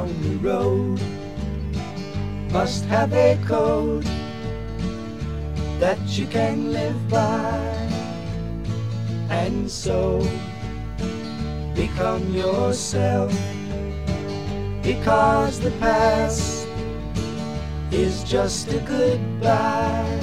lonely road must have a code that you can live by, and so become yourself, because the past is just a goodbye.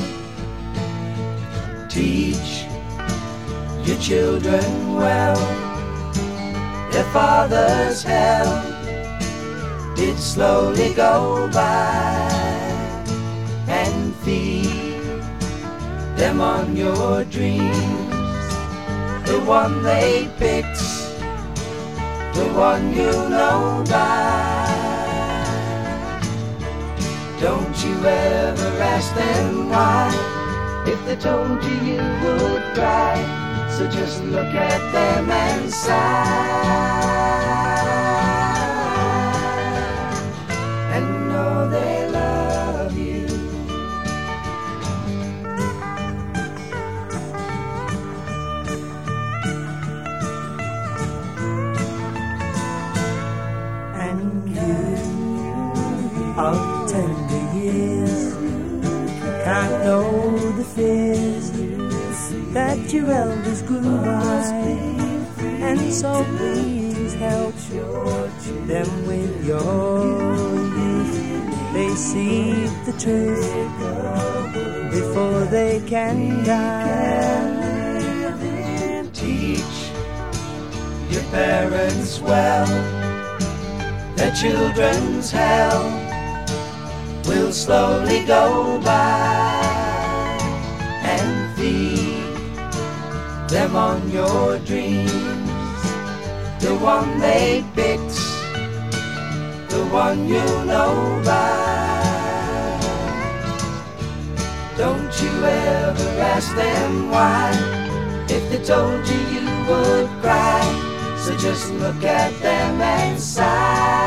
Teach your children well, their father's hell did slowly go by, and feed them on your dreams, the one they picked, the one you know by. Don't you ever ask them why, if they told you you would cry. So just look at them and sigh, and know they love you. And you of tender years can't know the fears that your elders grew by, and so please help them with your youth. They see the truth before they can die. Teach your parents well, their children's hell will slowly go by, and feed them on your dreams, the one they picked, the one you know by. Don't you ever ask them why, if they told you you would cry. So just look at them and sigh.